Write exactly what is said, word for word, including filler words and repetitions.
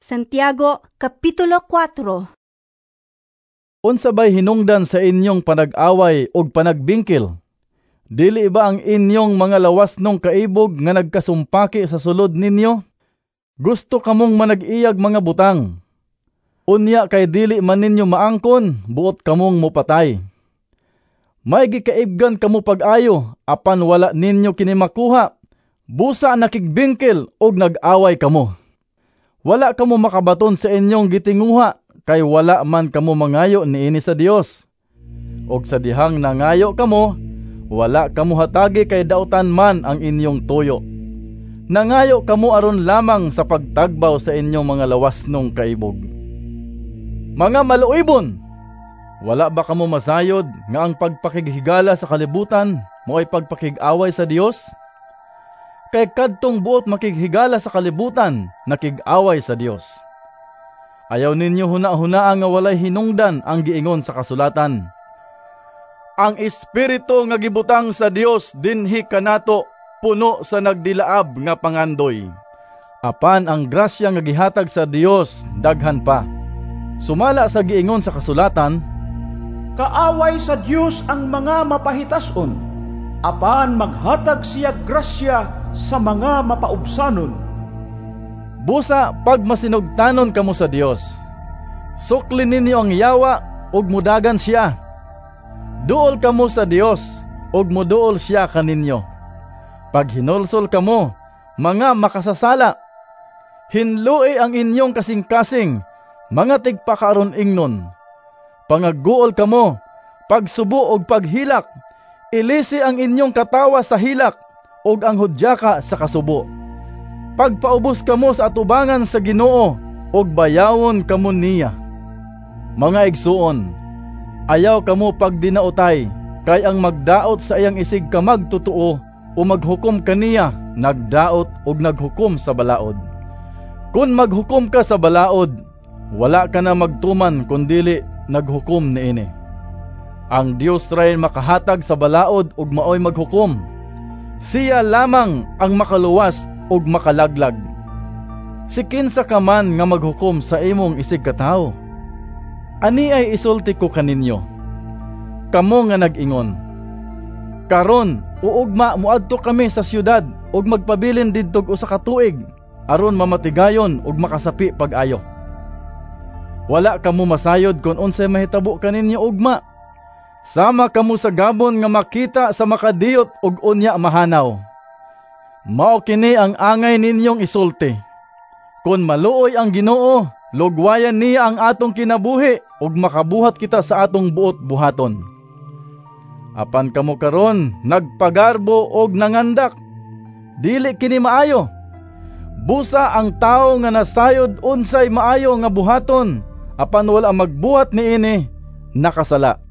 Santiago, Kapitulo four. Unsa bay hinungdan sa inyong panag-away ug panagbingkil? Dili ba ang inyong mga lawasnong kaibog nga nagkasumpaki sa sulod ninyo? Gusto kamong manag-iyag mga butang. Unya kay dili man ninyo maangkon, buot kamong mopatay. May gikaibgan kamo pag-ayo, apan wala ninyo kini makuha. Busa nakigbingkil ug nag-away kamo. Wala kamo makabaton sa inyong gitinguha, kay wala man kamo mangayo niini sa Dios. Og sa dihang nangayo kamo, wala kamo hatagi kay dautan man ang inyong tuyo. Nangayo kamo aron lamang sa pagtagbaw sa inyong mga lawasnong kaibog. Mga maluibon, wala ba kamo masayod nga ang pagpakighigala sa kalibutan mo ay pagpakig-away sa Dios? Kay kadtong buot makighigala sa kalibutan, nakig-away sa Dios. Ayaw ninyo huna-hunaa nga walay hinungdan ang giingon sa kasulatan. Ang espiritu nga gibutang sa Dios dinhi kanato puno sa nagdilaab nga pangandoy. Apan ang grasya nga gihatag sa Dios daghan pa. Sumala sa giingon sa kasulatan, kaaway sa Dios ang mga mapahitason, apan maghatag siya grasya sa mga mapaubsanon. Busa pag masinugtanon kamo sa Dios, suklin ninyo ang yawa ug mudagan siya. Duol kamo sa Dios ug muduol siya kaninyo. Pag hinulsol kamo, mga makasasala, hinlui ang inyong kasing-kasing, mga tigpakaron ingnon. Pangagguol kamo, pagsubo ug paghilak, ilisi ang inyong katawa sa hilak, ug ang hudyaka sa kasubo. Pagpaubos kamo sa atubangan sa Ginoo, ug bayawon kamo niya. Mga igsuon, ayaw kamo pagdinautay, kay ang magdaot sa iyang isig ka magtutuo o maghukom kaniya, nagdaot ug naghukom sa balaod. Kung maghukom ka sa balaod, wala ka na magtuman kundili naghukom niini. Ang Dios ray makahatag sa balaod ug maoy maghukom. Siya lamang ang makaluwas ug makalaglag. Si kinsa ka man nga maghukom sa imong isig katawo. Ani ay isulti ko kaninyo. Kamo nga nag-ingon, karon uugma muadto kami sa syudad ug magpabilin didtog usa ka tuig aron mamatigayon ug makasapi pag-ayo. Wala kamo masayod kun unsay mahitabo kaninyo ugma. Sama kamo sa gabon nga makita sa makadiyot ug unya mahanaw. Mao kini ang angay ninyong isulti. Kun maluoy ang Ginoo, lugwayan niya ang atong kinabuhi ug makabuhat kita sa atong buot buhaton. Apan kamo karon nagpagarbo og nangandak. Dili kini maayo. Busa ang tawo nga nasayod unsay maayo nga buhaton, apan wala magbuhat niini, nakasala.